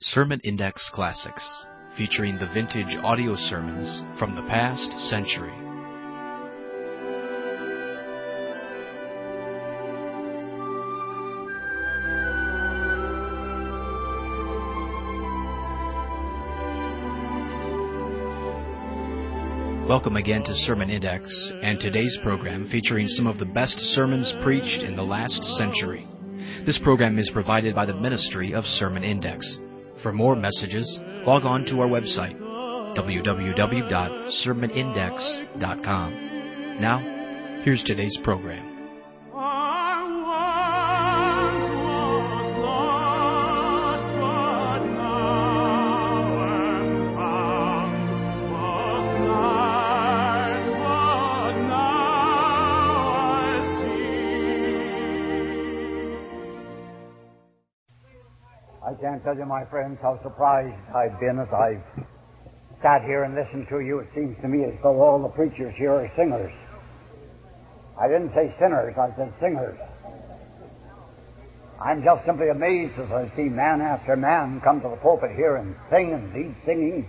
Sermon Index Classics, featuring the vintage audio sermons from the past century. Welcome again to Sermon Index, and today's program featuring some of the best sermons preached in the last century. This program is provided by the Ministry of Sermon Index. For more messages, log on to our website, www.sermonindex.com. Now, here's today's program. I can't tell you, my friends, how surprised I've been as I've sat here and listened to you. It seems to me as though all the preachers here are singers. I didn't say sinners, I said singers. I'm just simply amazed as I see man after man come to the pulpit here and sing and lead singing.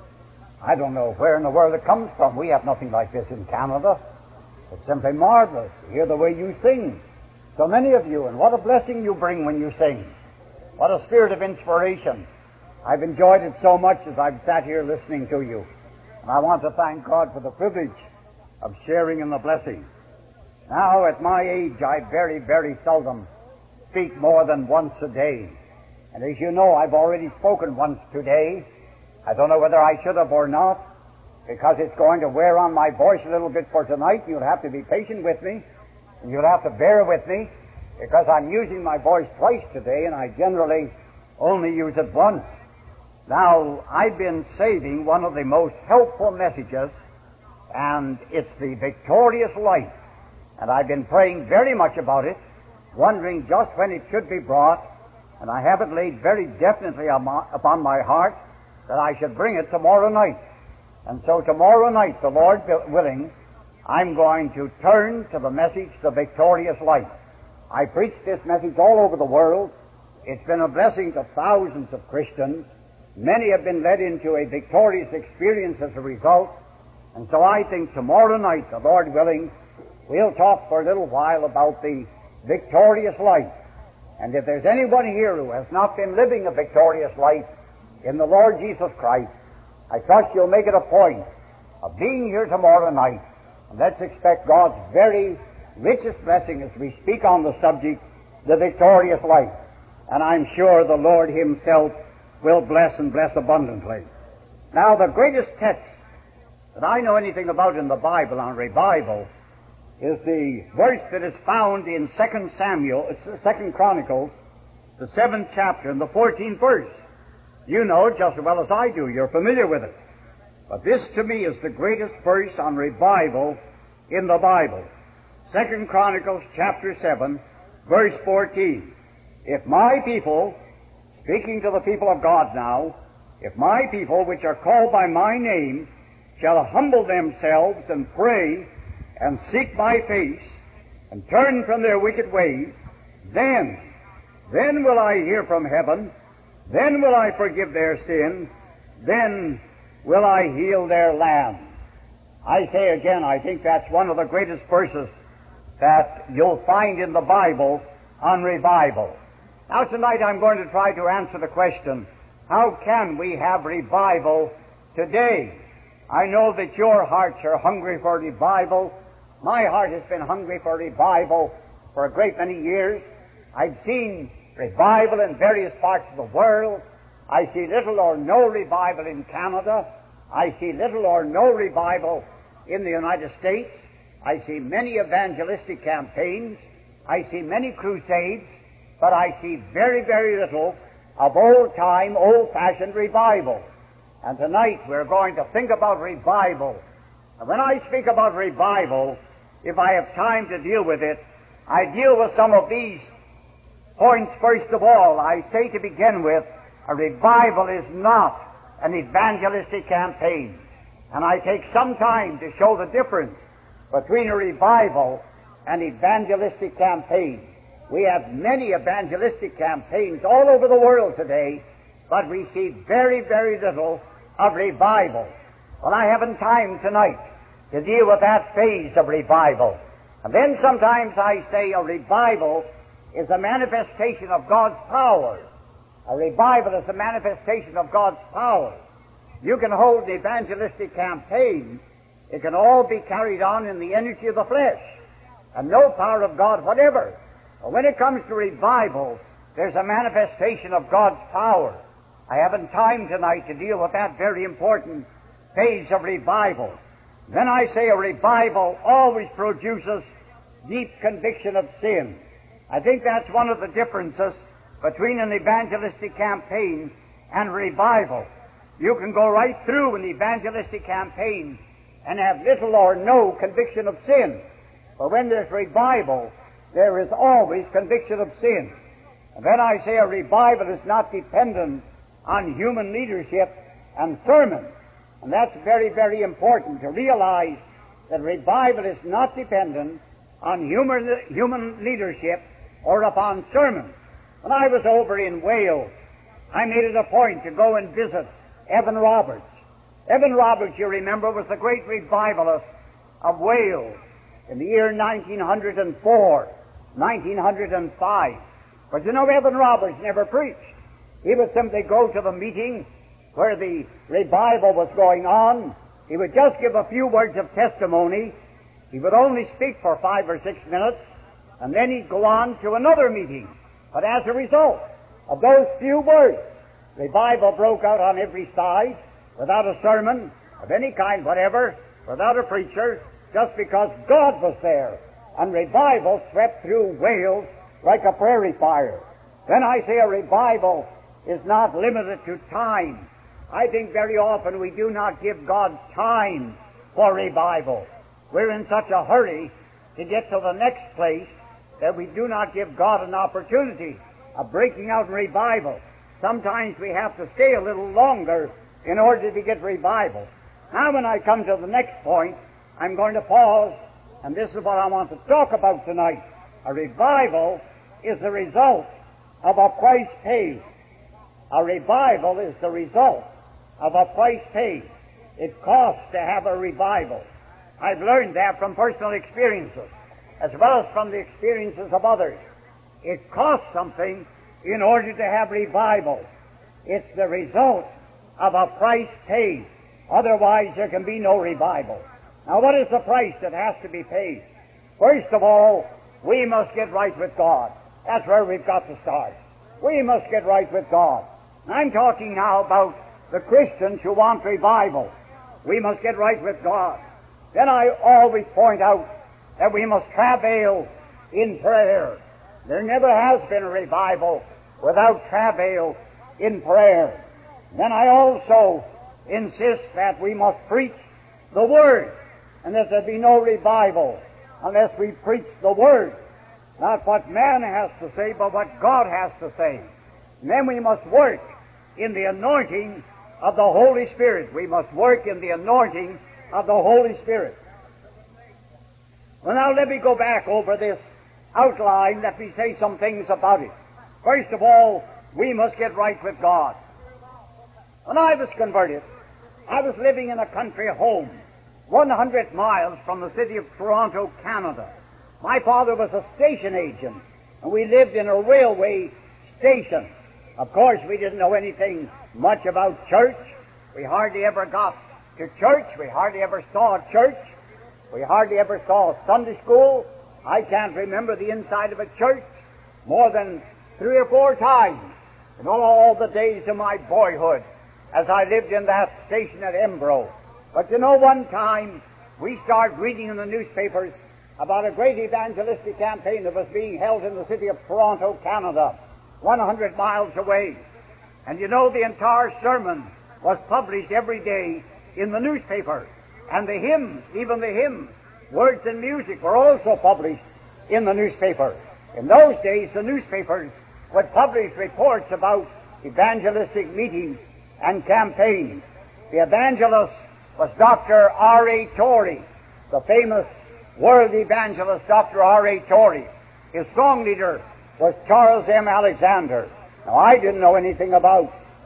I don't know where in the world it comes from. We have nothing like this in Canada. It's simply marvelous to hear the way you sing. So many of you, and what a blessing you bring when you sing. What a spirit of inspiration. I've enjoyed it so much as I've sat here listening to you. And I want to thank God for the privilege of sharing in the blessing. Now, at my age, I very, very seldom speak more than once a day. And as you know, I've already spoken once today. I don't know whether I should have or not, because it's going to wear on my voice a little bit for tonight. You'll have to be patient with me, and you'll have to bear with me, because I'm using my voice twice today, and I generally only use it once. Now, I've been saving one of the most helpful messages, and it's the victorious life. And I've been praying very much about it, wondering just when it should be brought, and I have it laid very definitely upon my heart that I should bring it tomorrow night. And so tomorrow night, the Lord willing, I'm going to turn to the message, the victorious life. I preached this message all over the world. It's been a blessing to thousands of Christians. Many have been led into a victorious experience as a result. And so I think tomorrow night, the Lord willing, we'll talk for a little while about the victorious life. And if there's anybody here who has not been living a victorious life in the Lord Jesus Christ, I trust you'll make it a point of being here tomorrow night. And let's expect God's very richest blessing as we speak on the subject, the victorious life. And I'm sure the Lord Himself will bless and bless abundantly. Now, the greatest text that I know anything about in the Bible on revival is the verse that is found in 2 Chronicles, the 7th chapter and the 14th verse. You know it just as well as I do. You're familiar with it. But this to me is the greatest verse on revival in the Bible. 2 Chronicles chapter 7, verse 14. If my people, speaking to the people of God now, if my people which are called by my name shall humble themselves and pray and seek my face and turn from their wicked ways, then will I hear from heaven, then will I forgive their sin, then will I heal their land. I say again, I think that's one of the greatest verses that you'll find in the Bible on revival. Now tonight I'm going to try to answer the question, how can we have revival today? I know that your hearts are hungry for revival. My heart has been hungry for revival for a great many years. I've seen revival in various parts of the world. I see little or no revival in Canada. I see little or no revival in the United States. I see many evangelistic campaigns. I see many crusades, but I see very, very little of old-time, old-fashioned revival. And tonight we're going to think about revival. And when I speak about revival, if I have time to deal with it, I deal with some of these points first of all. I say to begin with, a revival is not an evangelistic campaign. And I take some time to show the difference between a revival and evangelistic campaign. We have many evangelistic campaigns all over the world today, but we see very, very little of revival. Well, I haven't time tonight to deal with that phase of revival. And then sometimes I say a revival is a manifestation of God's power. A revival is a manifestation of God's power. You can hold an evangelistic campaign. It can all be carried on in the energy of the flesh and no power of God whatever. But when it comes to revival, there's a manifestation of God's power. I haven't time tonight to deal with that very important phase of revival. Then I say a revival always produces deep conviction of sin. I think that's one of the differences between an evangelistic campaign and revival. You can go right through an evangelistic campaign and have little or no conviction of sin. But when there's revival, there is always conviction of sin. And then I say a revival is not dependent on human leadership and sermon. And that's very, very important to realize that revival is not dependent on human leadership or upon sermons. When I was over in Wales, I made it a point to go and visit Evan Roberts. Evan Roberts, you remember, was the great revivalist of Wales in the year 1904, 1905. But you know, Evan Roberts never preached. He would simply go to the meeting where the revival was going on. He would just give a few words of testimony. He would only speak for 5 or 6 minutes, and then he'd go on to another meeting. But as a result of those few words, revival broke out on every side, without a sermon of any kind whatever, without a preacher, just because God was there. And revival swept through Wales like a prairie fire. Then I say a revival is not limited to time. I think very often we do not give God time for revival. We're in such a hurry to get to the next place that we do not give God an opportunity of breaking out in revival. Sometimes we have to stay a little longer in order to get revival. Now when I come to the next point, I'm going to pause, and this is what I want to talk about tonight. A revival is the result of a price paid. A revival is the result of a price paid. It costs to have a revival. I've learned that from personal experiences, as well as from the experiences of others. It costs something in order to have revival. It's the result of a price paid. Otherwise, there can be no revival. Now, what is the price that has to be paid? First of all, we must get right with God. That's where we've got to start. We must get right with God. I'm talking now about the Christians who want revival. We must get right with God. Then I always point out that we must travail in prayer. There never has been a revival without travail in prayer. Then I also insist that we must preach the Word, and that there be no revival unless we preach the Word. Not what man has to say, but what God has to say. And then we must work in the anointing of the Holy Spirit. We must work in the anointing of the Holy Spirit. Well, now let me go back over this outline. Let me say some things about it. First of all, we must get right with God. When I was converted, I was living in a country home 100 miles from the city of Toronto, Canada. My father was a station agent, and we lived in a railway station. Of course, we didn't know anything much about church. We hardly ever got to church. We hardly ever saw a church. We hardly ever saw a Sunday school. I can't remember the inside of a church more than 3 or 4 times in all the days of my boyhood as I lived in that station at Embro. But you know, one time we started reading in the newspapers about a great evangelistic campaign that was being held in the city of Toronto, Canada, 100 miles away. And you know, the entire sermon was published every day in the newspaper. And the hymns, even the hymns, words and music, were also published in the newspaper. In those days, the newspapers would publish reports about evangelistic meetings and campaigns. The evangelist was Dr. R.A. Torrey, the famous world evangelist Dr. R.A. Torrey. His song leader was Charles M. Alexander. Now, I didn't know anything about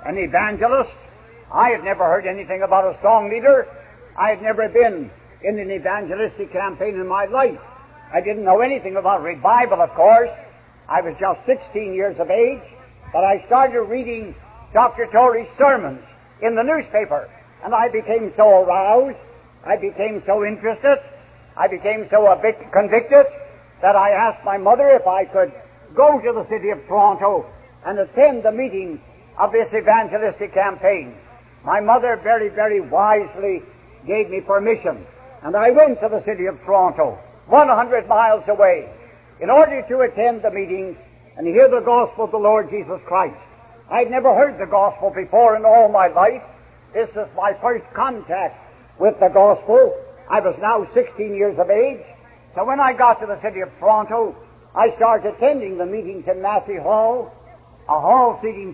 an evangelist. I had never heard anything about a song leader. I had never been in an evangelistic campaign in my life. I didn't know anything about revival, of course. I was just 16 years of age, but I started reading Dr. Torrey's sermons in the newspaper, and I became so aroused, I became so interested, I became so convicted that I asked my mother if I could go to the city of Toronto and attend the meeting of this evangelistic campaign. My mother very, very wisely gave me permission, and I went to the city of Toronto, 100 miles away, in order to attend the meetings and hear the gospel of the Lord Jesus Christ. I'd never heard the gospel before in all my life. This is my first contact with the gospel. I was now 16 years of age. So when I got to the city of Toronto, I started attending the meetings in Massey Hall, a hall seating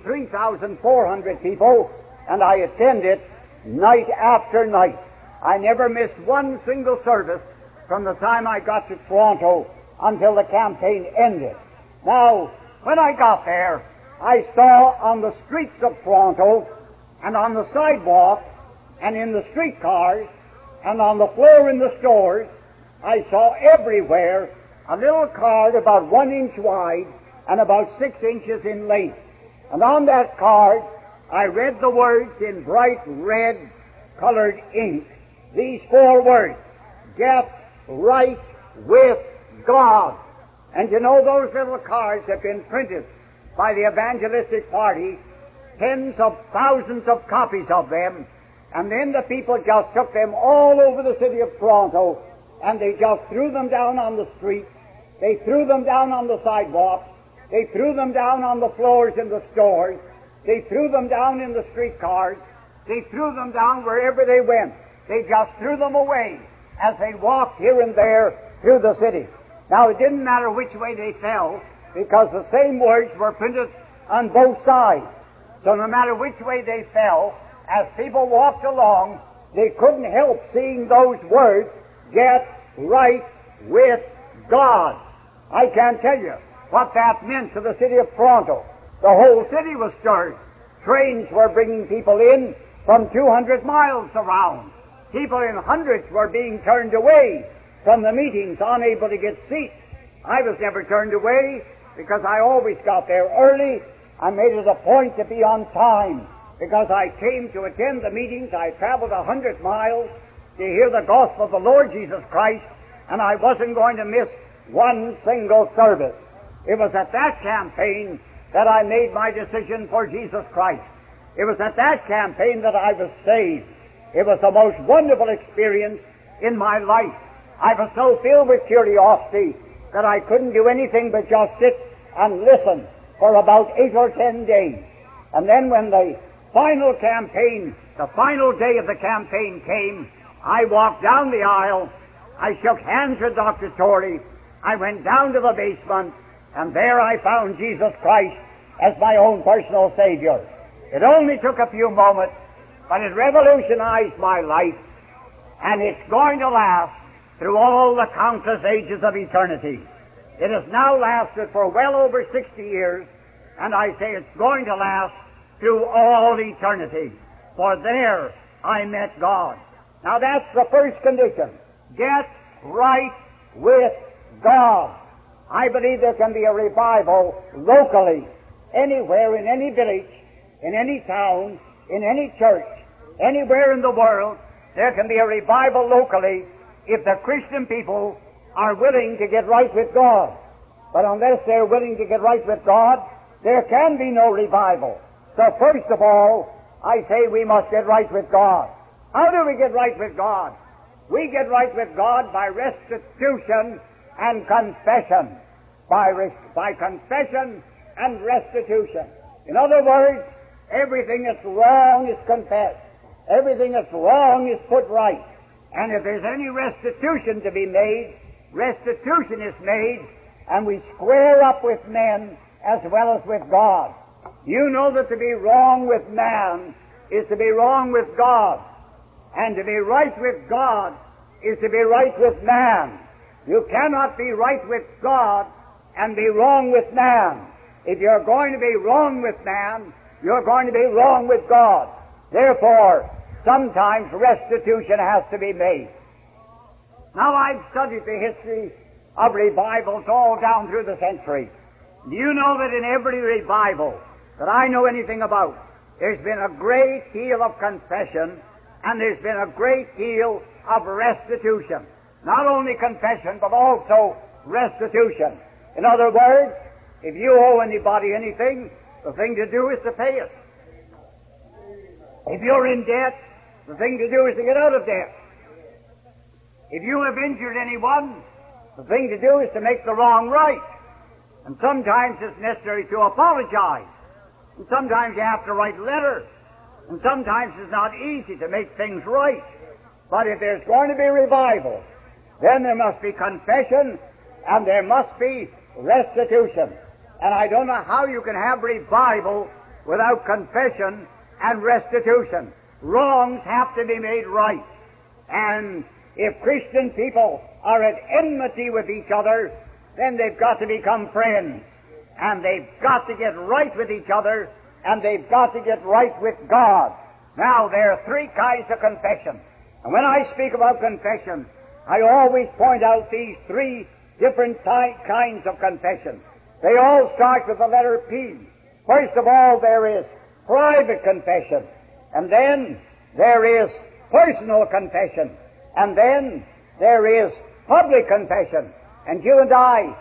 3,400 people, and I attended night after night. I never missed one single service from the time I got to Toronto until the campaign ended. Now, when I got there, I saw on the streets of Toronto and on the sidewalk and in the streetcars and on the floor in the stores, I saw everywhere a little card about 1 inch wide and about 6 inches in length. And on that card, I read the words in bright red colored ink, these 4 words: get right with God. And you know, those little cards have been printed by the evangelistic party, tens of thousands of copies of them, and then the people just took them all over the city of Toronto, and they just threw them down on the streets, they threw them down on the sidewalks, they threw them down on the floors in the stores, they threw them down in the streetcars, they threw them down wherever they went. They just threw them away as they walked here and there through the city. Now, it didn't matter which way they fell, because the same words were printed on both sides. So no matter which way they fell, as people walked along, they couldn't help seeing those words, get right with God. I can't tell you what that meant to the city of Toronto. The whole city was stirred. Trains were bringing people in from 200 miles around. People in hundreds were being turned away from the meetings, unable to get seats. I was never turned away because I always got there early. I made it a point to be on time because I came to attend the meetings. I traveled 100 miles to hear the gospel of the Lord Jesus Christ, and I wasn't going to miss one single service. It was at that campaign that I made my decision for Jesus Christ. It was at that campaign that I was saved. It was the most wonderful experience in my life. I was so filled with curiosity that I couldn't do anything but just sit and listen for about 8 or 10 days. And then when the final campaign, the final day of the campaign came, I walked down the aisle, I shook hands with Dr. Torrey, I went down to the basement, and there I found Jesus Christ as my own personal Savior. It only took a few moments, but it revolutionized my life, and it's going to last through all the countless ages of eternity. It has now lasted for well over 60 years, and I say it's going to last through all eternity, for there I met God. Now that's the first condition. Get right with God. I believe there can be a revival locally, anywhere, in any village, in any town, in any church, anywhere in the world. There can be a revival locally if the Christian people are willing to get right with God. But unless they're willing to get right with God, there can be no revival. So first of all, I say we must get right with God. How do we get right with God? We get right with God by restitution and confession. By confession and restitution. In other words, everything that's wrong is confessed. Everything that's wrong is put right. And if there's any restitution to be made, restitution is made, and we square up with men as well as with God. You know that to be wrong with man is to be wrong with God, and to be right with God is to be right with man. You cannot be right with God and be wrong with man. If you're going to be wrong with man, you're going to be wrong with God. Therefore, sometimes restitution has to be made. Now, I've studied the history of revivals all down through the century. Do you know that in every revival that I know anything about, there's been a great deal of confession and there's been a great deal of restitution. Not only confession, but also restitution. In other words, if you owe anybody anything, the thing to do is to pay it. If you're in debt, the thing to do is to get out of debt. If you have injured anyone, the thing to do is to make the wrong right. And sometimes it's necessary to apologize. And sometimes you have to write letters. And sometimes it's not easy to make things right. But if there's going to be revival, then there must be confession and there must be restitution. And I don't know how you can have revival without confession and restitution. Wrongs have to be made right. And if Christian people are at enmity with each other, then they've got to become friends. And they've got to get right with each other, and they've got to get right with God. Now, there are three kinds of confession. And when I speak about confession, I always point out these three different kinds of confession. They all start with the letter P. First of all, there is private confession. And then there is personal confession. And then there is public confession. And you and I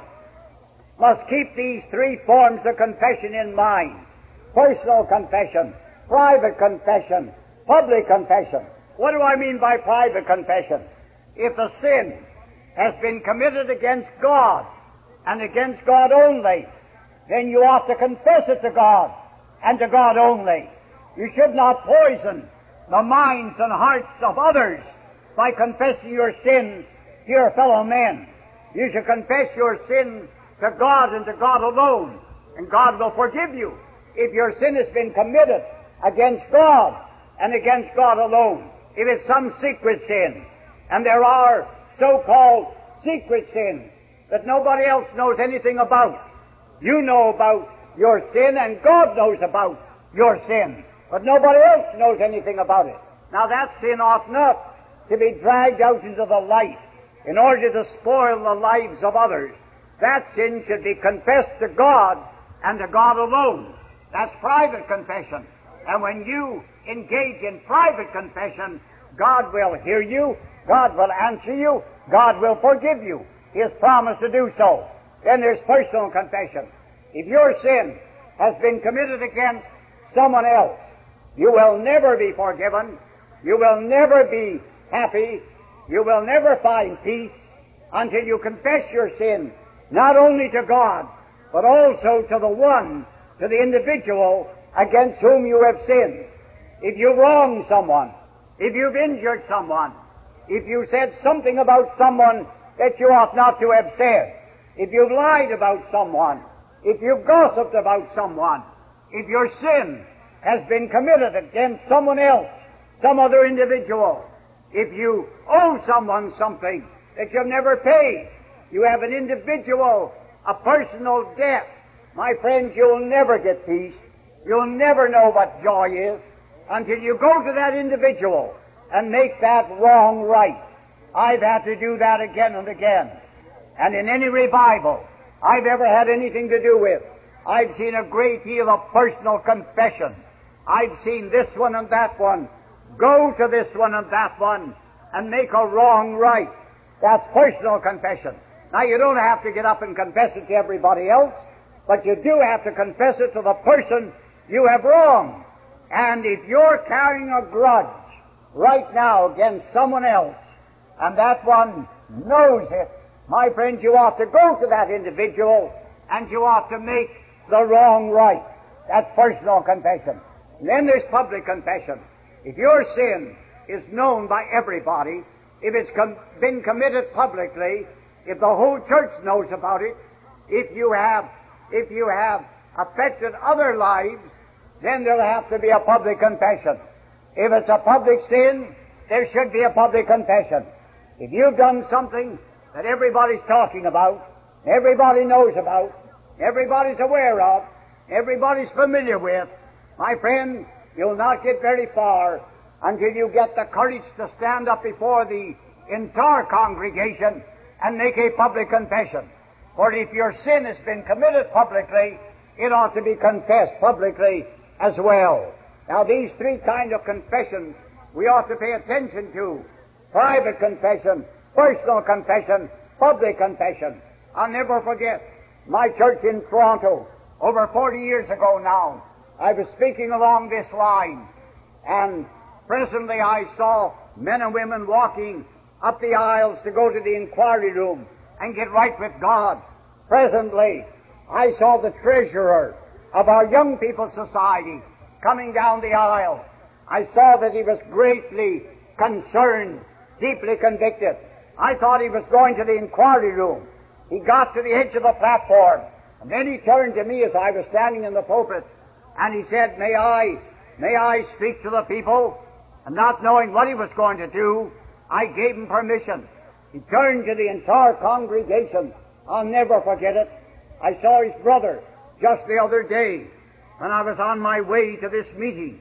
must keep these three forms of confession in mind. Personal confession, private confession, public confession. What do I mean by private confession? If a sin has been committed against God and against God only, then you ought to confess it to God and to God only. You should not poison the minds and hearts of others by confessing your sins to your fellow men. You should confess your sins to God and to God alone, and God will forgive you if your sin has been committed against God and against God alone. If it's some secret sin, and there are so-called secret sins that nobody else knows anything about. You know about your sin, and God knows about your sin, but nobody else knows anything about it. Now that sin ought not to be dragged out into the light in order to spoil the lives of others. That sin should be confessed to God and to God alone. That's private confession. And when you engage in private confession, God will hear you, God will answer you, God will forgive you. He has promised to do so. Then there's personal confession. If your sin has been committed against someone else, you will never be forgiven, you will never be happy, you will never find peace until you confess your sin, not only to God, but also to the one, to the individual against whom you have sinned. If you wrong someone, if you've injured someone, if you said something about someone that you ought not to have said, if you've lied about someone, if you've gossiped about someone, if your sin has been committed against someone else, some other individual, if you owe someone something that you've never paid, you have an individual, a personal debt, my friends, you'll never get peace. You'll never know what joy is until you go to that individual and make that wrong right. I've had to do that again and again. And in any revival I've ever had anything to do with, I've seen a great deal of personal confession. I've seen this one and that one go to this one and that one and make a wrong right. That's personal confession. Now, you don't have to get up and confess it to everybody else, but you do have to confess it to the person you have wronged. And if you're carrying a grudge right now against someone else, and that one knows it, my friend, you ought to go to that individual and you ought to make the wrong right. That's personal confession. And then there's public confession. If your sin is known by everybody, if it's been committed publicly, if the whole church knows about it, if you have affected other lives, then there'll have to be a public confession. If it's a public sin, there should be a public confession. If you've done something that everybody's talking about, everybody knows about, everybody's aware of, everybody's familiar with, My friend, you'll not get very far until you get the courage to stand up before the entire congregation and make a public confession. For if your sin has been committed publicly, it ought to be confessed publicly as well. Now, these three kinds of confessions we ought to pay attention to. Private confession, personal confession, public confession. I'll never forget my church in Toronto, over 40 years ago now. I was speaking along this line, and presently I saw men and women walking up the aisles to go to the inquiry room and get right with God. Presently, I saw the treasurer of our Young People's Society coming down the aisle. I saw that he was greatly concerned, deeply convicted. I thought he was going to the inquiry room. He got to the edge of the platform, and then he turned to me as I was standing in the pulpit, and he said, May I speak to the people? And not knowing what he was going to do, I gave him permission. He turned to the entire congregation. I'll never forget it. I saw his brother just the other day when I was on my way to this meeting.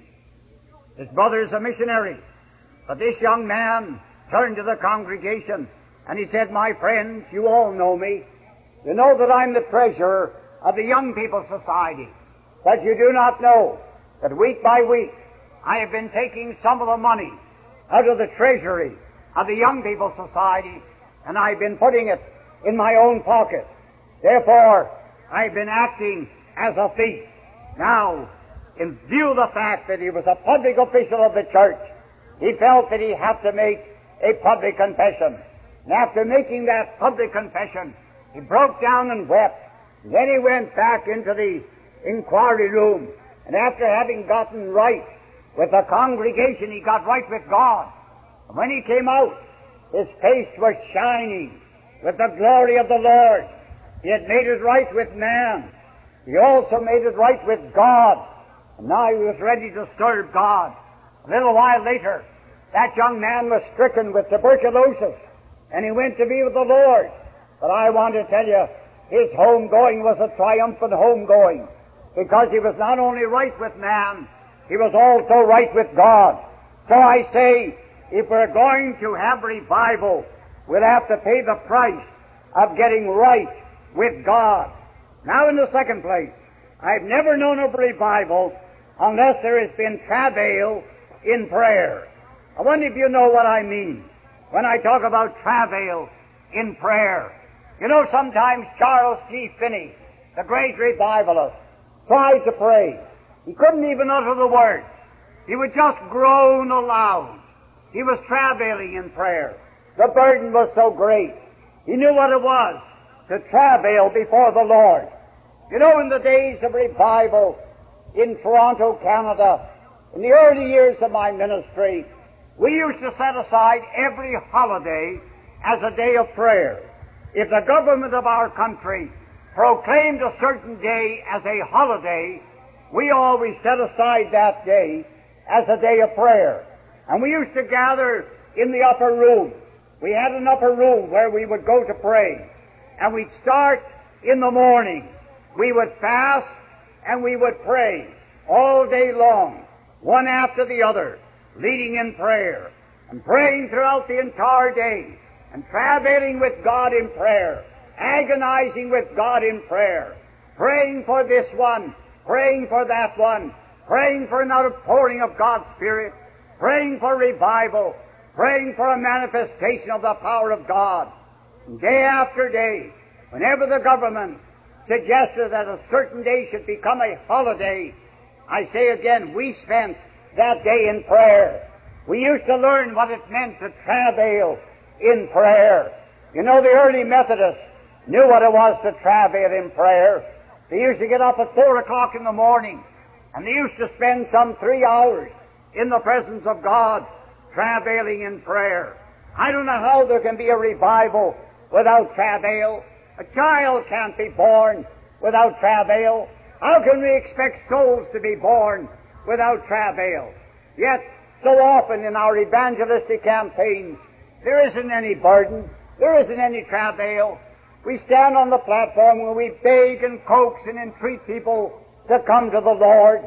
His brother is a missionary. But this young man turned to the congregation and he said, My friends, you all know me. You know that I'm the treasurer of the Young People's Society. But you do not know that week by week I have been taking some of the money out of the treasury of the Young People's Society, and I've been putting it in my own pocket. Therefore, I've been acting as a thief. Now, in view of the fact that he was a public official of the church, he felt that he had to make a public confession. And after making that public confession, he broke down and wept. And then he went back into the inquiry room, and after having gotten right with the congregation, he got right with God. And when he came out, his face was shining with the glory of the Lord. He had made it right with man. He also made it right with God. And now he was ready to serve God. A little while later, that young man was stricken with tuberculosis, and he went to be with the Lord. But I want to tell you, his homegoing was a triumphant homegoing, because he was not only right with man, he was also right with God. So I say, if we're going to have revival, we'll have to pay the price of getting right with God. Now, in the second place, I've never known of revival unless there has been travail in prayer. I wonder if you know what I mean when I talk about travail in prayer. You know, sometimes Charles G. Finney, the great revivalist, tried to pray. He couldn't even utter the words. He would just groan aloud. He was travailing in prayer. The burden was so great. He knew what it was to travail before the Lord. You know, in the days of revival in Toronto, Canada, in the early years of my ministry, we used to set aside every holiday as a day of prayer. If the government of our country proclaimed a certain day as a holiday, we always set aside that day as a day of prayer. And we used to gather in the upper room. We had an upper room where we would go to pray. And we'd start in the morning. We would fast and we would pray all day long, one after the other, leading in prayer and praying throughout the entire day and travailing with God in prayer, agonizing with God in prayer, praying for this one, praying for that one, praying for an outpouring of God's Spirit, praying for revival, praying for a manifestation of the power of God. And day after day, whenever the government suggested that a certain day should become a holiday, I say again, we spent that day in prayer. We used to learn what it meant to travail in prayer. You know, the early Methodists knew what it was to travail in prayer. They used to get up at 4 o'clock in the morning, and they used to spend some 3 hours in the presence of God, travailing in prayer. I don't know how there can be a revival without travail. A child can't be born without travail. How can we expect souls to be born without travail? Yet, so often in our evangelistic campaigns, there isn't any burden, there isn't any travail. We stand on the platform where we beg and coax and entreat people to come to the Lord,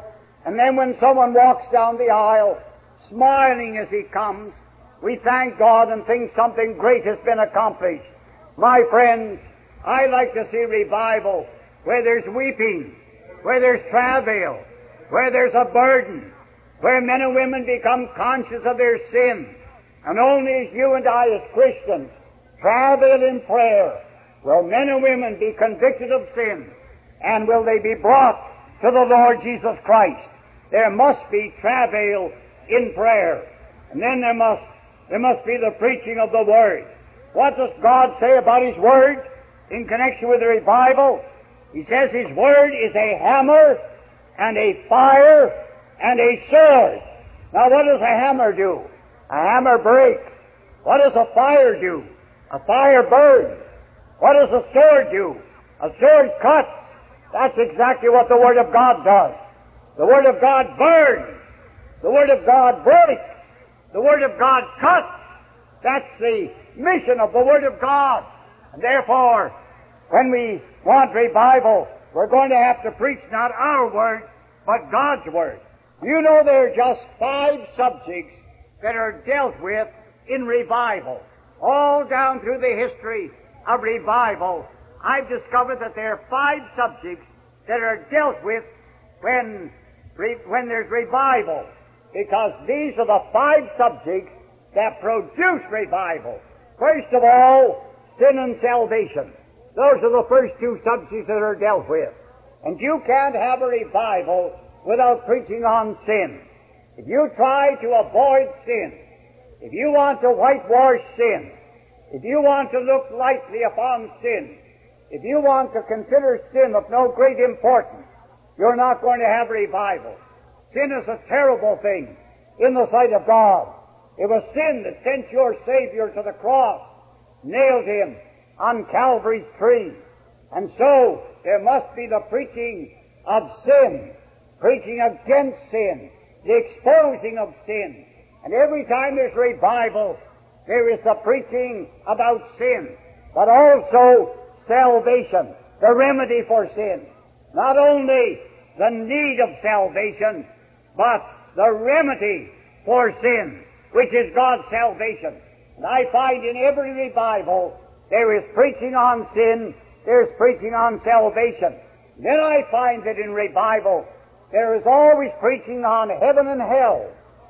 And then when someone walks down the aisle, smiling as he comes, we thank God and think something great has been accomplished. My friends, I like to see revival where there's weeping, where there's travail, where there's a burden, where men and women become conscious of their sin. And only as you and I as Christians travail in prayer will men and women be convicted of sin, and will they be brought to the Lord Jesus Christ. There must be travail in prayer. And then there must be the preaching of the Word. What does God say about His Word in connection with the revival? He says His Word is a hammer and a fire and a sword. Now what does a hammer do? A hammer breaks. What does a fire do? A fire burns. What does a sword do? A sword cuts. That's exactly what the Word of God does. The Word of God burns. The Word of God breaks. The Word of God cuts. That's the mission of the Word of God. And therefore, when we want revival, we're going to have to preach not our Word, but God's Word. You know there are just 5 subjects that are dealt with in revival. All down through the history of revival, I've discovered that there are 5 subjects that are dealt with when there's revival, because these are the 5 subjects that produce revival. First of all, sin and salvation. Those are the first 2 subjects that are dealt with. And you can't have a revival without preaching on sin. If you try to avoid sin, if you want to whitewash sin, if you want to look lightly upon sin, if you want to consider sin of no great importance, you're not going to have revival. Sin is a terrible thing in the sight of God. It was sin that sent your Savior to the cross, nailed Him on Calvary's tree. And so there must be the preaching of sin, preaching against sin, the exposing of sin. And every time there's revival, there is the preaching about sin, but also salvation, the remedy for sin. Not only the need of salvation, but the remedy for sin, which is God's salvation. And I find in every revival there is preaching on sin, there's preaching on salvation. Then I find that in revival there is always preaching on heaven and hell.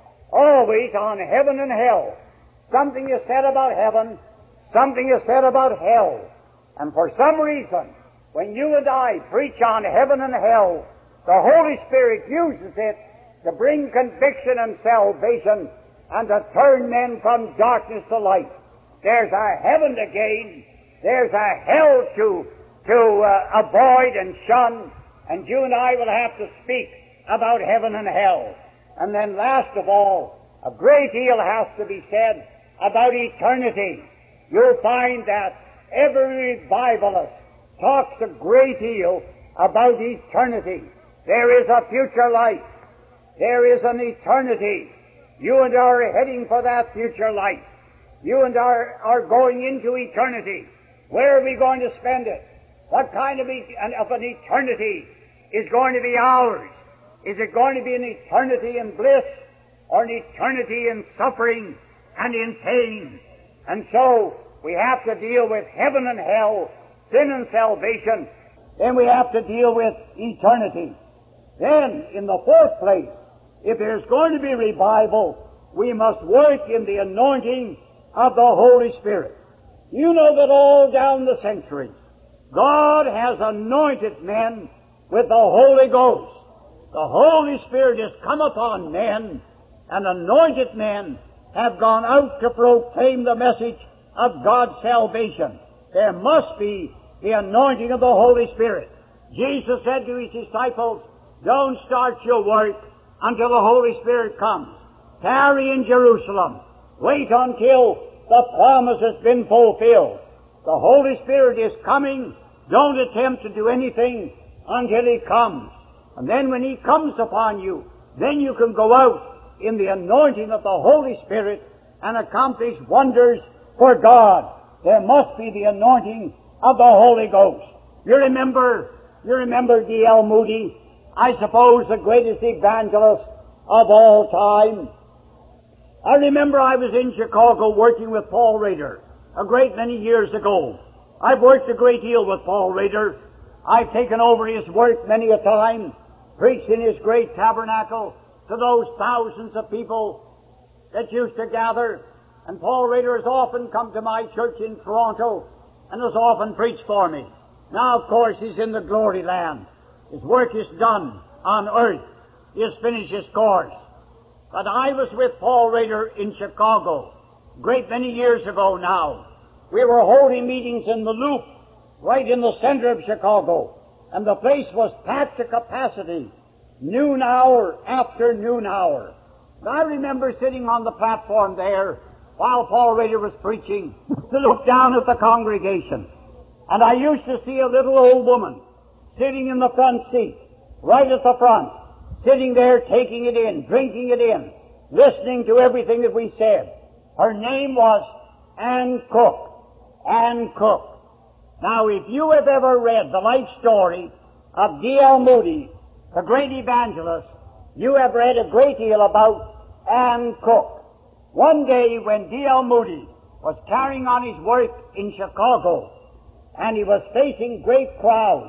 Always on heaven and hell. Something is said about heaven, something is said about hell. And for some reason, when you and I preach on heaven and hell, the Holy Spirit uses it to bring conviction and salvation and to turn men from darkness to light. There's a heaven to gain, there's a hell to avoid and shun, and you and I will have to speak about heaven and hell. And then last of all, a great deal has to be said about eternity. You'll find that every revivalist talks a great deal about eternity. There is a future life. There is an eternity. You and I are heading for that future life. You and I are going into eternity. Where are we going to spend it? What kind of an eternity is going to be ours? Is it going to be an eternity in bliss or an eternity in suffering and in pain? And so we have to deal with heaven and hell, sin and salvation. Then we have to deal with eternity. Then, in the 4th place, if there's going to be revival, we must work in the anointing of the Holy Spirit. You know that all down the centuries, God has anointed men with the Holy Ghost. The Holy Spirit has come upon men, and anointed men have gone out to proclaim the message of God's salvation. There must be the anointing of the Holy Spirit. Jesus said to His disciples, "Don't start your work until the Holy Spirit comes. Tarry in Jerusalem. Wait until the promise has been fulfilled." The Holy Spirit is coming. Don't attempt to do anything until He comes. And then when He comes upon you, then you can go out in the anointing of the Holy Spirit and accomplish wonders for God. There must be the anointing of the Holy Ghost. You remember D.L. Moody, I suppose, the greatest evangelist of all time. I remember I was in Chicago working with Paul Rader a great many years ago. I've worked a great deal with Paul Rader. I've taken over his work many a time, preached in his great tabernacle to those thousands of people that used to gather. And Paul Rader has often come to my church in Toronto and has often preached for me. Now, of course, he's in the glory land. His work is done on earth. He has finished his course. But I was with Paul Rader in Chicago a great many years ago now. We were holding meetings in the Loop, right in the center of Chicago, and the place was packed to capacity, noon hour after noon hour. And I remember sitting on the platform there while Paul Rader was preaching to look down at the congregation. And I used to see a little old woman sitting in the front seat, right at the front, sitting there taking it in, drinking it in, listening to everything that we said. Her name was Ann Cook. Ann Cook. Now, if you have ever read the life story of D.L. Moody, the great evangelist, you have read a great deal about Ann Cook. One day when D.L. Moody was carrying on his work in Chicago, and he was facing great crowds,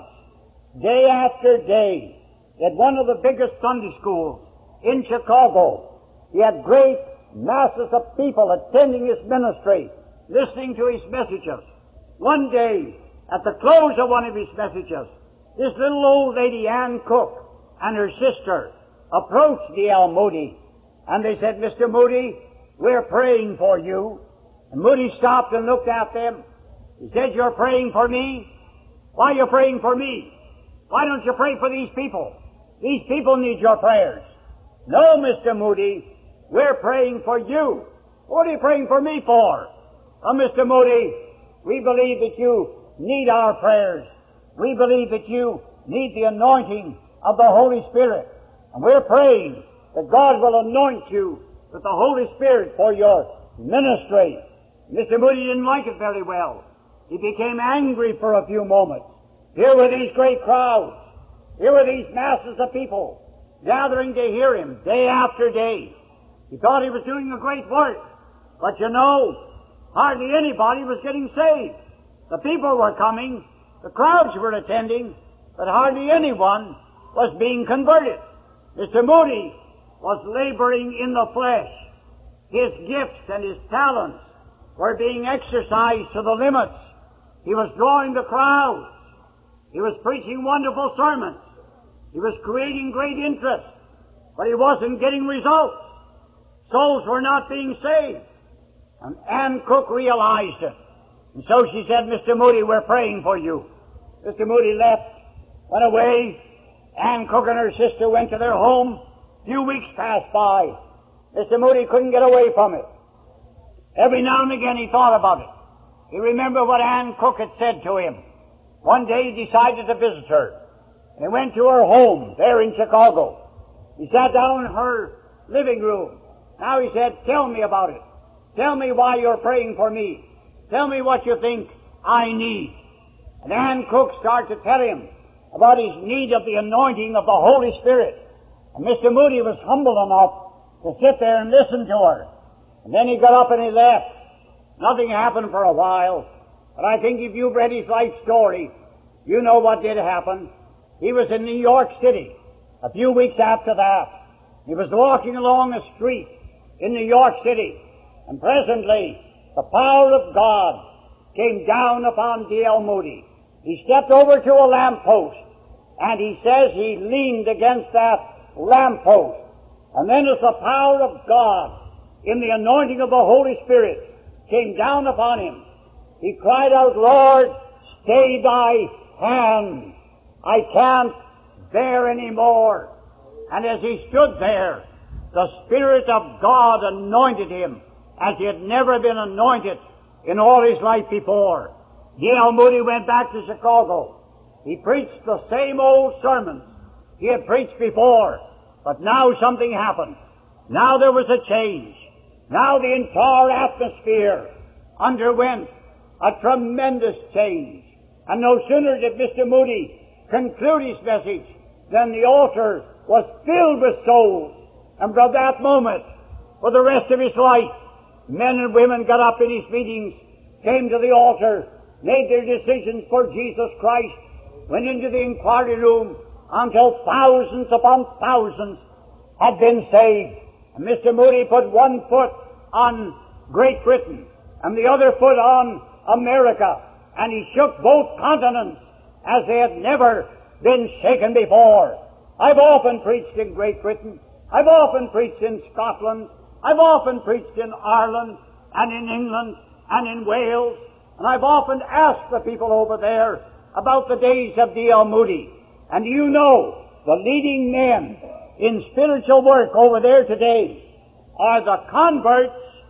day after day, at one of the biggest Sunday schools in Chicago, he had great masses of people attending his ministry, listening to his messages. One day, at the close of one of his messages, this little old lady, Ann Cook, and her sister approached D.L. Moody, and they said, "Mr. Moody, we're praying for you." And Moody stopped and looked at them. He said, "You're praying for me? Why are you praying for me? Why don't you pray for these people? These people need your prayers." "No, Mr. Moody, we're praying for you." "What are you praying for me for?" "Oh, Mr. Moody, we believe that you need our prayers. We believe that you need the anointing of the Holy Spirit. And we're praying that God will anoint you with the Holy Spirit for your ministry." Mr. Moody didn't like it very well. He became angry for a few moments. Here were these great crowds. Here were these masses of people gathering to hear him day after day. He thought he was doing a great work. But you know, hardly anybody was getting saved. The people were coming, the crowds were attending, but hardly anyone was being converted. Mr. Moody was laboring in the flesh. His gifts and his talents were being exercised to the limits. He was drawing the crowds. He was preaching wonderful sermons. He was creating great interest, but he wasn't getting results. Souls were not being saved. And Ann Cook realized it. And so she said, "Mr. Moody, we're praying for you." Mr. Moody left, went away. Ann Cook and her sister went to their home. A few weeks passed by. Mr. Moody couldn't get away from it. Every now and again he thought about it. He remembered what Ann Cook had said to him. One day he decided to visit her. And he went to her home there in Chicago. He sat down in her living room. Now he said, "Tell me about it. Tell me why you're praying for me. Tell me what you think I need." And Ann Cook started to tell him about his need of the anointing of the Holy Spirit. And Mr. Moody was humble enough to sit there and listen to her. And then he got up and he left. Nothing happened for a while. But I think if you've read his life story, you know what did happen. He was in New York City a few weeks after that. He was walking along a street in New York City, and presently the power of God came down upon D.L. Moody. He stepped over to a lamppost, and he says he leaned against that lamppost. And then as the power of God in the anointing of the Holy Spirit came down upon him, he cried out, "Lord, stay thy hand. I can't bear any more." And as he stood there, the Spirit of God anointed him as he had never been anointed in all his life before. D.L. Moody went back to Chicago. He preached the same old sermons he had preached before, but now something happened. Now there was a change. Now the entire atmosphere underwent a tremendous change. And no sooner did Mr. Moody conclude his message then the altar was filled with souls. And from that moment, for the rest of his life, men and women got up in his meetings, came to the altar, made their decisions for Jesus Christ, went into the inquiry room until thousands upon thousands had been saved. And Mr. Moody put one foot on Great Britain and the other foot on America, and he shook both continents as they had never been shaken before. I've often preached in Great Britain. I've often preached in Scotland. I've often preached in Ireland and in England and in Wales. And I've often asked the people over there about the days of D.L. Moody. And do you know, the leading men in spiritual work over there today are the converts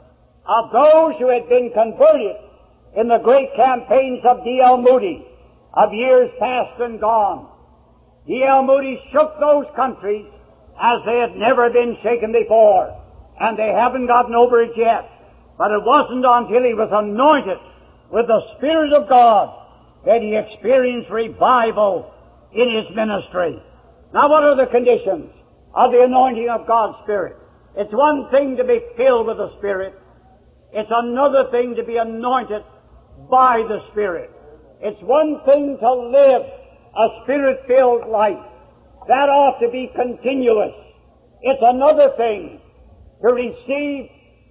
of those who had been converted in the great campaigns of D.L. Moody of years past and gone. D.L. Moody shook those countries as they had never been shaken before, and they haven't gotten over it yet. But it wasn't until he was anointed with the Spirit of God that he experienced revival in his ministry. Now, what are the conditions of the anointing of God's Spirit? It's one thing to be filled with the Spirit. It's another thing to be anointed by the Spirit. It's one thing to live a Spirit-filled life. That ought to be continuous. It's another thing to receive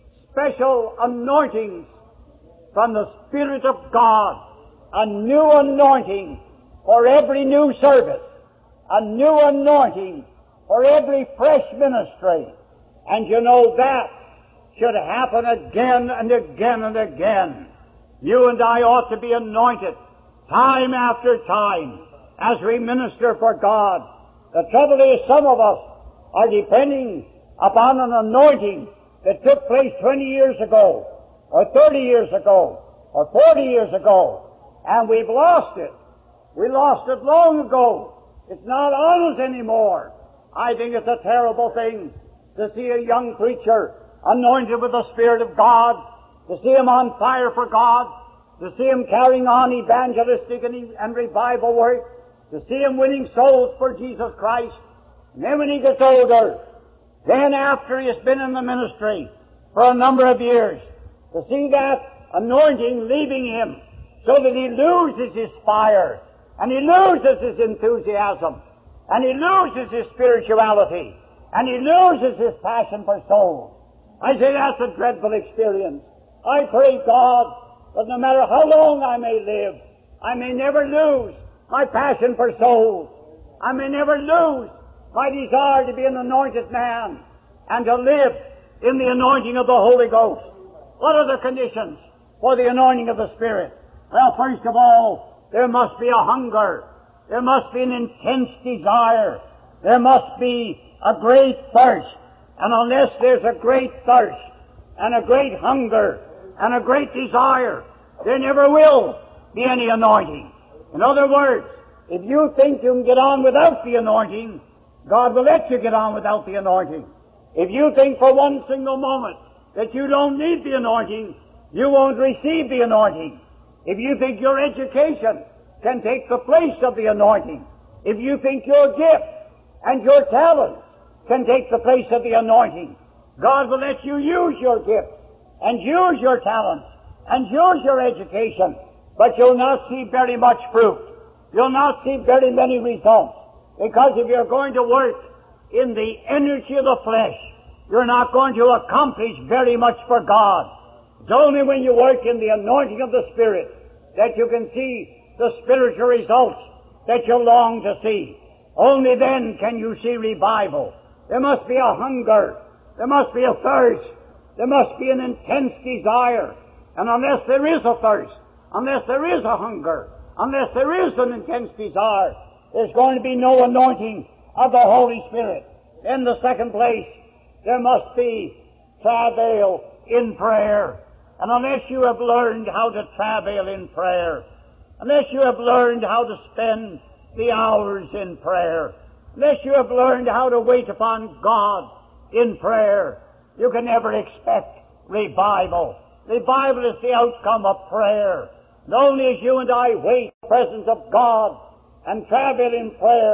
special anointings from the Spirit of God, a new anointing for every new service, a new anointing for every fresh ministry. And you know that should happen again and again and again. You and I ought to be anointed time after time as we minister for God. The trouble is, some of us are depending upon an anointing that took place 20 years ago, or 30 years ago, or 40 years ago, and we've lost it. We lost it long ago. It's not on us anymore. I think it's a terrible thing to see a young preacher anointed with the Spirit of God, to see him on fire for God, to see him carrying on evangelistic and revival work, to see him winning souls for Jesus Christ. And then when he gets older, then after he has been in the ministry for a number of years, to see that anointing leaving him so that he loses his fire, and he loses his enthusiasm, and he loses his spirituality, and he loses his passion for souls. I say that's a dreadful experience. I pray God that no matter how long I may live, I may never lose my passion for souls. I may never lose my desire to be an anointed man and to live in the anointing of the Holy Ghost. What are the conditions for the anointing of the Spirit? Well, first of all, there must be a hunger. There must be an intense desire. There must be a great thirst. And unless there's a great thirst and a great hunger and a great desire, there never will be any anointing. In other words, if you think you can get on without the anointing, God will let you get on without the anointing. If you think for one single moment that you don't need the anointing, you won't receive the anointing. If you think your education can take the place of the anointing, if you think your gift and your talent can take the place of the anointing, God will let you use your gift and use your talent and use your education, but you'll not see very much fruit. You'll not see very many results. Because if you're going to work in the energy of the flesh, you're not going to accomplish very much for God. It's only when you work in the anointing of the Spirit that you can see the spiritual results that you long to see. Only then can you see revival. There must be a hunger. There must be a thirst. There must be an intense desire. And unless there is a thirst, unless there is a hunger, unless there is an intense desire, there's going to be no anointing of the Holy Spirit. In the second place, there must be travail in prayer. And unless you have learned how to travail in prayer, unless you have learned how to spend the hours in prayer, unless you have learned how to wait upon God in prayer, you can never expect revival. Revival is the outcome of prayer. And only as you and I wait in the presence of God and travail in prayer,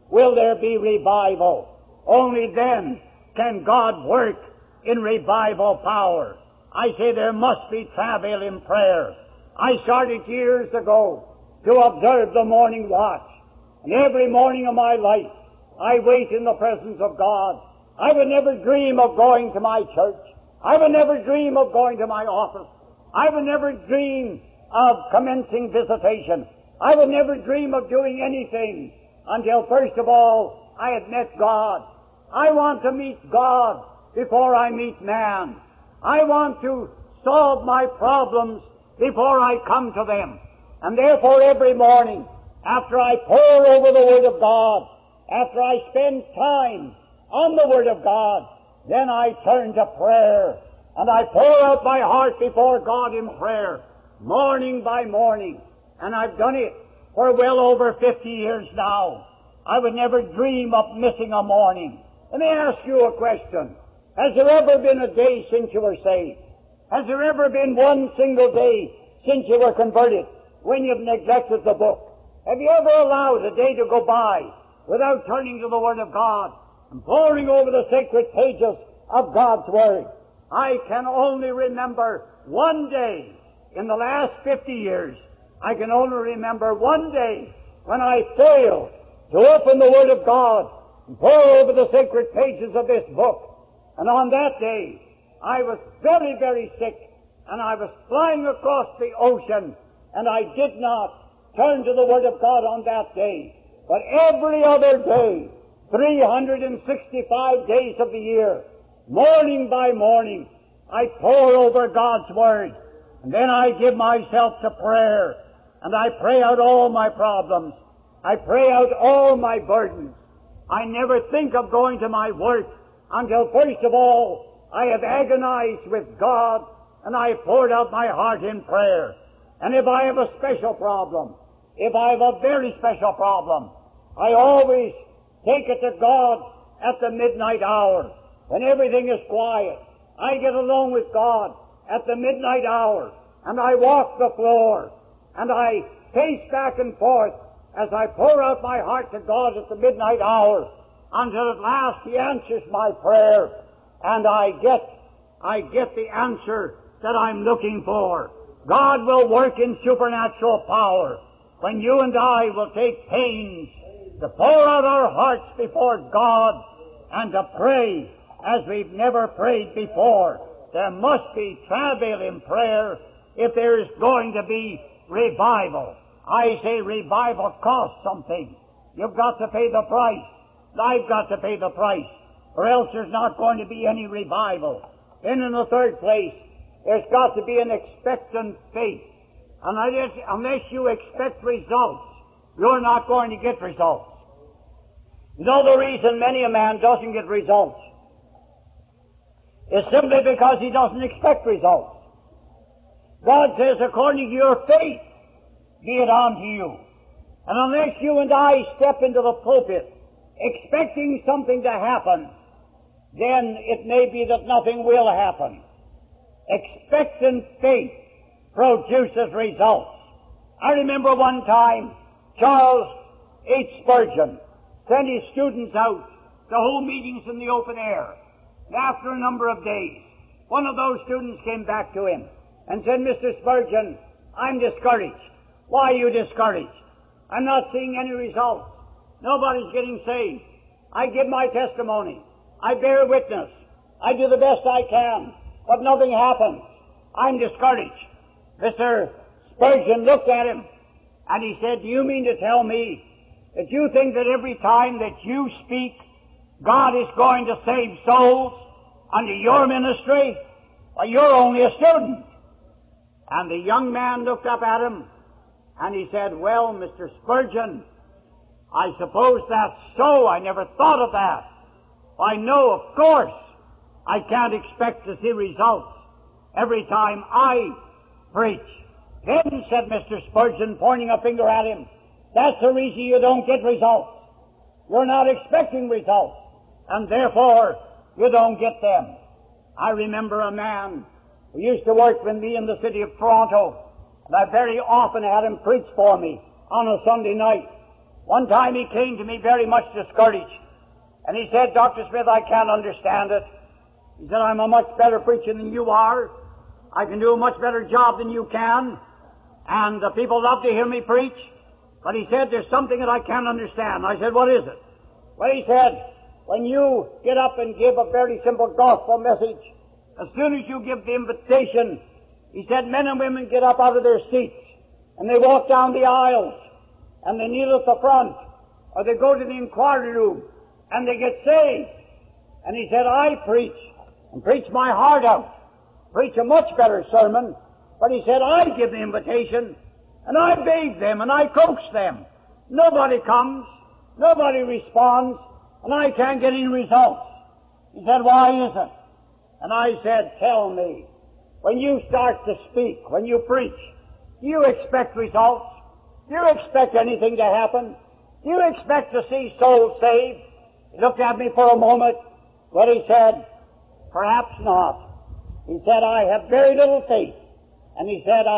will there be revival. Only then can God work in revival power. I say there must be travail in prayer. I started years ago to observe the morning watch. And every morning of my life, I wait in the presence of God. I would never dream of going to my church. I would never dream of going to my office. I would never dream of commencing visitation. I would never dream of doing anything until, first of all, I had met God. I want to meet God before I meet man. I want to solve my problems before I come to them. And therefore every morning, after I pore over the Word of God, after I spend time on the Word of God, then I turn to prayer, and I pour out my heart before God in prayer, morning by morning. And I've done it for well over 50 years now. I would never dream of missing a morning. Let me ask you a question. Has there ever been a day since you were saved? Has there ever been one single day since you were converted when you've neglected the book? Have you ever allowed a day to go by without turning to the Word of God and poring over the sacred pages of God's Word? I can only remember one day in the last 50 years. I can only remember one day when I failed to open the Word of God and pore over the sacred pages of this book. And on that day, I was very, very sick, and I was flying across the ocean, and I did not turn to the Word of God on that day. But every other day, 365 days of the year, morning by morning, I pore over God's Word, and then I give myself to prayer, and I pray out all my problems. I pray out all my burdens. I never think of going to my work until, first of all, I have agonized with God, and I have poured out my heart in prayer. And if I have a special problem, if I have a very special problem, I always take it to God at the midnight hour, when everything is quiet. I get alone with God at the midnight hour, and I walk the floor, and I pace back and forth as I pour out my heart to God at the midnight hour, until at last He answers my prayer, and I get the answer that I'm looking for. God will work in supernatural power when you and I will take pains to pour out our hearts before God and to pray as we've never prayed before. There must be travail in prayer if there is going to be revival. I say revival costs something. You've got to pay the price. I've got to pay the price, or else there's not going to be any revival. Then in the third place, there's got to be an expectant faith. And unless you expect results, you're not going to get results. You know the reason many a man doesn't get results is simply because he doesn't expect results. God says, according to your faith, be it unto you. And unless you and I step into the pulpit expecting something to happen, then it may be that nothing will happen. Expectant faith produces results. I remember one time Charles H. Spurgeon sent his students out to hold meetings in the open air. And after a number of days, one of those students came back to him and said, Mr. Spurgeon, I'm discouraged. Why are you discouraged? I'm not seeing any results. Nobody's getting saved. I give my testimony. I bear witness. I do the best I can, but nothing happens. I'm discouraged. Mr. Spurgeon looked at him, and he said, do you mean to tell me that you think that every time that you speak, God is going to save souls under your ministry? Well, you're only a student. And the young man looked up at him, and he said, well, Mr. Spurgeon, I suppose that's so. I never thought of that. I know, of course, I can't expect to see results every time I preach. Then, said Mr. Spurgeon, pointing a finger at him, that's the reason you don't get results. You're not expecting results, and therefore you don't get them. I remember a man who used to work with me in the city of Toronto, and I very often had him preach for me on a Sunday night. One time he came to me very much discouraged, and he said, Dr. Smith, I can't understand it. He said, I'm a much better preacher than you are. I can do a much better job than you can, and the people love to hear me preach. But he said, there's something that I can't understand. I said, what is it? Well, he said, when you get up and give a very simple gospel message, as soon as you give the invitation, he said, men and women get up out of their seats, and they walk down the aisles, and they kneel at the front, or they go to the inquiry room, and they get saved. And he said, I preach, and preach my heart out, preach a much better sermon, but he said, I give the invitation, and I beg them, and I coax them. Nobody comes, nobody responds, and I can't get any results. He said, why is it? And I said, tell me, when you start to speak, when you preach, do you expect results? Do you expect anything to happen? Do you expect to see souls saved? He looked at me for a moment, but he said, perhaps not. He said, I have very little faith. And he said,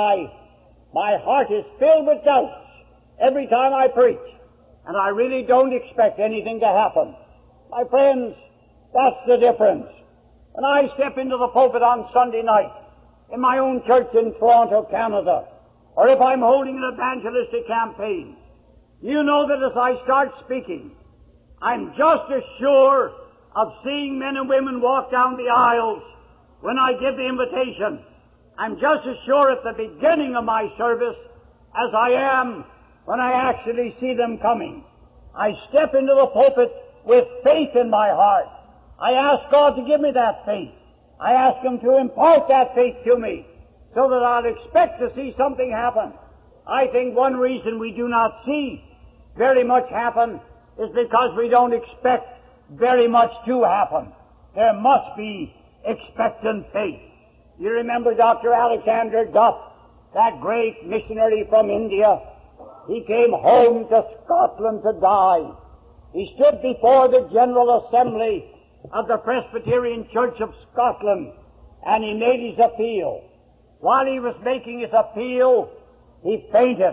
my heart is filled with doubts every time I preach, and I really don't expect anything to happen. My friends, that's the difference. When I step into the pulpit on Sunday night in my own church in Toronto, Canada, or if I'm holding an evangelistic campaign, you know that as I start speaking, I'm just as sure of seeing men and women walk down the aisles when I give the invitation. I'm just as sure at the beginning of my service as I am when I actually see them coming. I step into the pulpit with faith in my heart. I ask God to give me that faith. I ask Him to impart that faith to me so that I'll expect to see something happen. I think one reason we do not see very much happen is because we don't expect very much to happen. There must be expectant faith. You remember Dr. Alexander Duff, that great missionary from India. He came home to Scotland to die. He stood before the General Assembly of the Presbyterian Church of Scotland, and he made his appeal. While he was making his appeal, he fainted.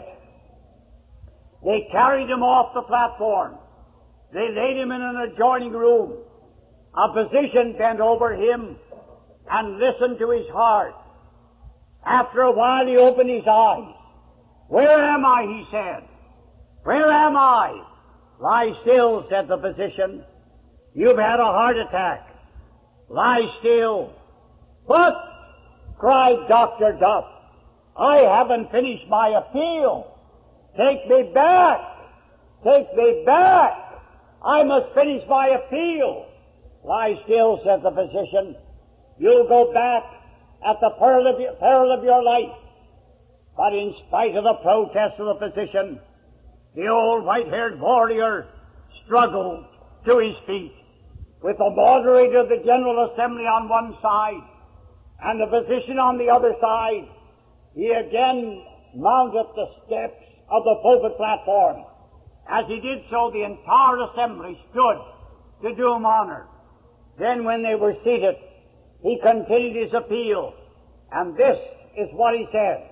They carried him off the platform. They laid him in an adjoining room. A physician bent over him and listened to his heart. After a while he opened his eyes. Where am I? He said. Where am I? Lie still, said the physician. You've had a heart attack. Lie still. But, cried Dr. Duff, I haven't finished my appeal. Take me back. Take me back. I must finish my appeal. Lie still, said the physician. You'll go back at the peril of your life. But in spite of the protest of the physician, the old white-haired warrior struggled to his feet with the moderator of the General Assembly on one side and the physician on the other side. He again mounted the steps of the pulpit platform. As he did so, the entire assembly stood to do him honor. Then when they were seated, he continued his appeal, and this is what he said.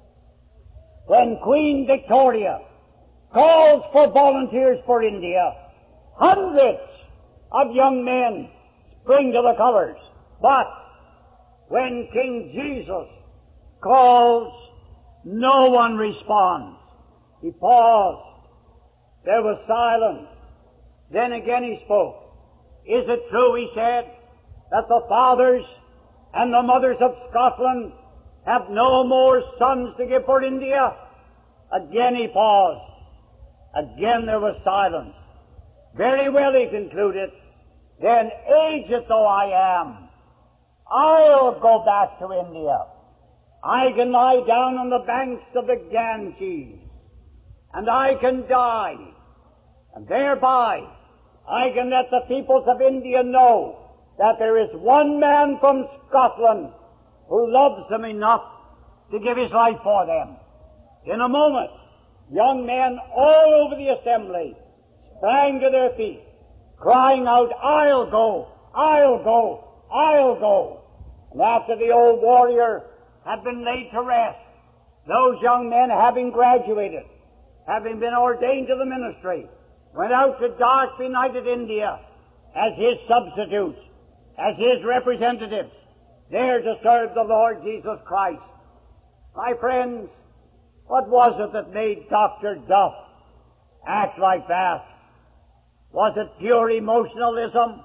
When Queen Victoria calls for volunteers for India, hundreds of young men spring to the colors. But when King Jesus calls, no one responds. He paused. There was silence. Then again he spoke. Is it true, he said, that the fathers and the mothers of Scotland have no more sons to give for India? Again he paused. Again there was silence. Very well, he concluded. Then, aged though I am, I'll go back to India. I can lie down on the banks of the Ganges, and I can die, and thereby I can let the peoples of India know that there is one man from Scotland who loves them enough to give his life for them. In a moment, young men all over the assembly sprang to their feet, crying out, I'll go, I'll go, I'll go. And after the old warrior had been laid to rest, those young men having graduated, having been ordained to the ministry, went out to dark, benighted India as his substitutes, as his representatives, there to serve the Lord Jesus Christ. My friends, what was it that made Dr. Duff act like that? Was it pure emotionalism?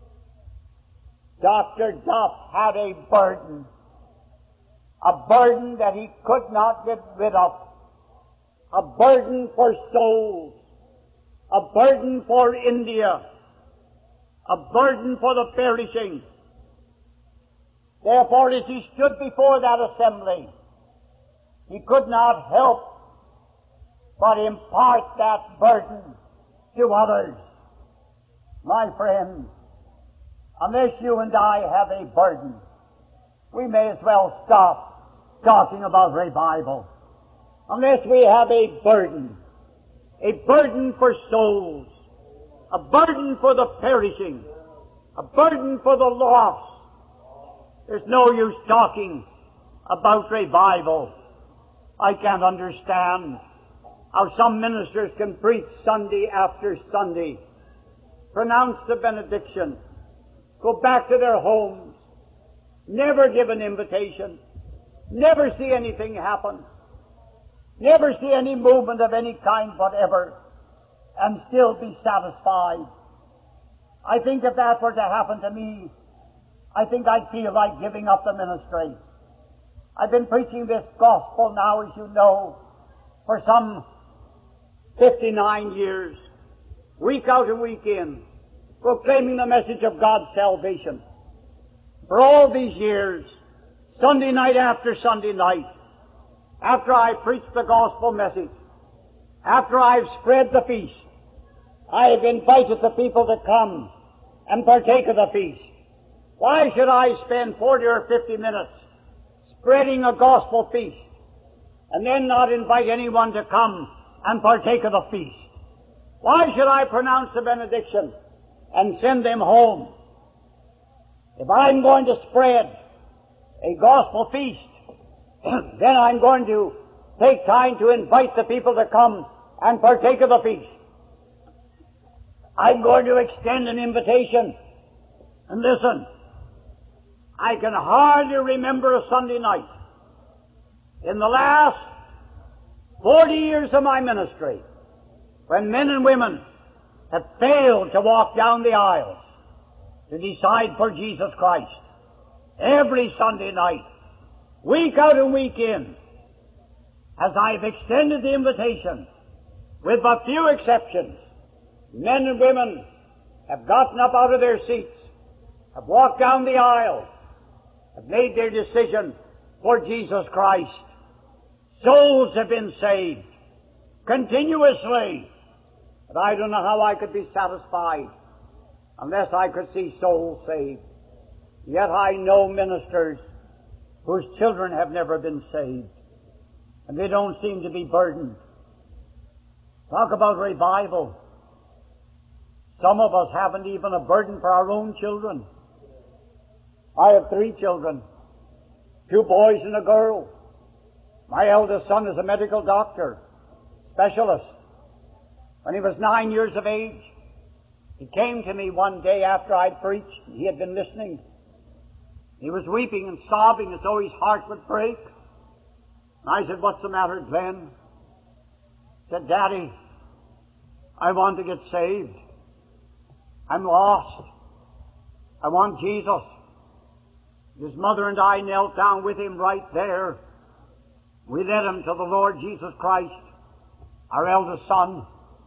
Dr. Duff had a burden that he could not get rid of, a burden for souls, a burden for India, a burden for the perishing. Therefore, as he stood before that assembly, he could not help but impart that burden to others. My friends, unless you and I have a burden, we may as well stop talking about revival. Unless we have a burden for souls, a burden for the perishing, a burden for the lost, there's no use talking about revival. I can't understand how some ministers can preach Sunday after Sunday, pronounce the benediction, go back to their homes, never give an invitation, never see anything happen, never see any movement of any kind whatever, and still be satisfied. I think if that were to happen to me, I think I'd feel like giving up the ministry. I've been preaching this gospel now, as you know, for some 59 years, week out and week in, proclaiming the message of God's salvation. For all these years, Sunday night after Sunday night, after I preached the gospel message, after I've spread the feast, I have invited the people to come and partake of the feast. Why should I spend 40 or 50 minutes spreading a gospel feast and then not invite anyone to come and partake of the feast? Why should I pronounce the benediction and send them home? If I'm going to spread a gospel feast, then I'm going to take time to invite the people to come and partake of the feast. I'm going to extend an invitation. And listen, I can hardly remember a Sunday night in the last 40 years of my ministry when men and women have failed to walk down the aisles to decide for Jesus Christ. Every Sunday night, week out and week in, as I've extended the invitation, with but few exceptions, men and women have gotten up out of their seats, have walked down the aisle, have made their decision for Jesus Christ. Souls have been saved continuously. But I don't know how I could be satisfied unless I could see souls saved. Yet I know ministers whose children have never been saved, and they don't seem to be burdened. Talk about revival. Some of us haven't even a burden for our own children. I have 3 children, 2 boys and a girl. My eldest son is a medical doctor, specialist. When he was 9 years of age, he came to me one day after I'd preached, and he had been listening. He was weeping and sobbing as though his heart would break. And I said, "What's the matter, Glenn?" He said, "Daddy, I want to get saved. I'm lost. I want Jesus." His mother and I knelt down with him right there. We led him to the Lord Jesus Christ, our eldest son.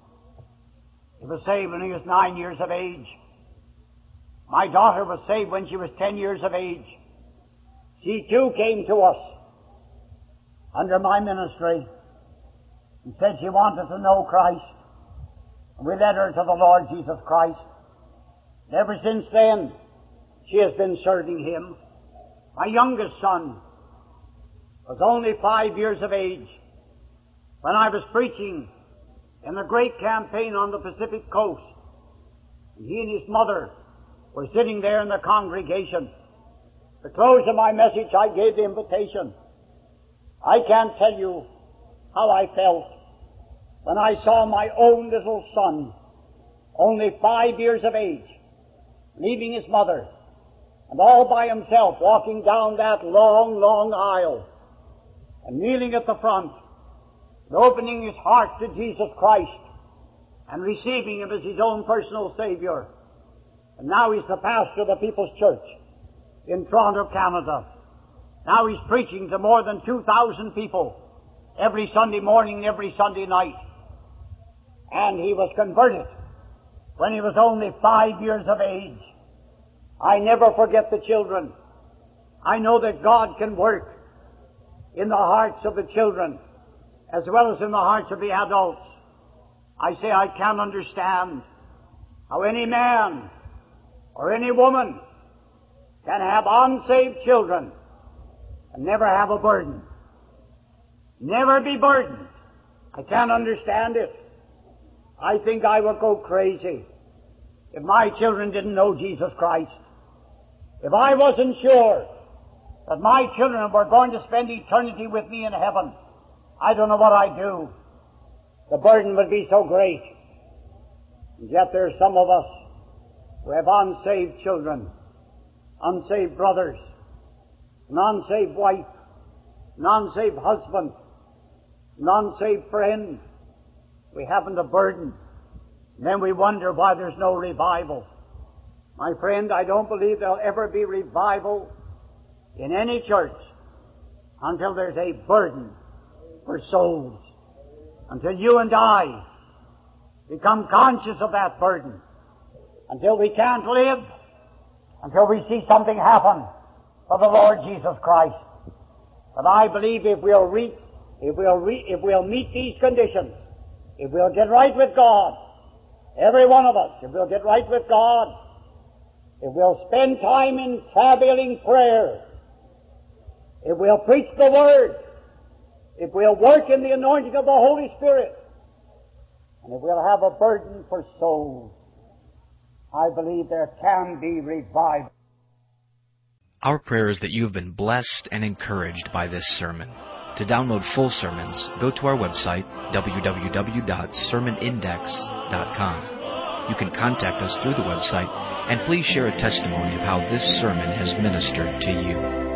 He was saved when he was 9 years of age. My daughter was saved when she was 10 years of age. She too came to us under my ministry and said she wanted to know Christ. And we led her to the Lord Jesus Christ. And ever since then, she has been serving Him. My youngest son was only 5 years of age when I was preaching in the great campaign on the Pacific Coast. And he and his mother were sitting there in the congregation. At the close of my message, I gave the invitation. I can't tell you how I felt when I saw my own little son, only 5 years of age, leaving his mother, and all by himself walking down that long, long aisle, and kneeling at the front, and opening his heart to Jesus Christ, and receiving Him as his own personal Savior. And now he's the pastor of the People's Church in Toronto, Canada. Now he's preaching to more than 2,000 people every Sunday morning and every Sunday night. And he was converted when he was only 5 years of age. I never forget the children. I know that God can work in the hearts of the children as well as in the hearts of the adults. I say I can't understand how any man or any woman can have unsaved children and never have a burden. Never be burdened. I can't understand it. I think I would go crazy if my children didn't know Jesus Christ. If I wasn't sure that my children were going to spend eternity with me in heaven, I don't know what I'd do. The burden would be so great. And yet there are some of us who have unsaved children, unsaved brothers, an unsaved wife, an unsaved husband, an unsaved friend. We haven't a burden. And then we wonder why there's no revival. My friend, I don't believe there'll ever be revival in any church until there's a burden for souls. Until you and I become conscious of that burden. Until we can't live. Until we see something happen for the Lord Jesus Christ. But I believe if we'll meet these conditions, if we'll get right with God, every one of us, if we'll get right with God, if we'll spend time in travailing prayer, if we'll preach the Word, if we'll work in the anointing of the Holy Spirit, and if we'll have a burden for souls, I believe there can be revival. Our prayer is that you have been blessed and encouraged by this sermon. To download full sermons, go to our website, www.sermonindex.com. You can contact us through the website, and please share a testimony of how this sermon has ministered to you.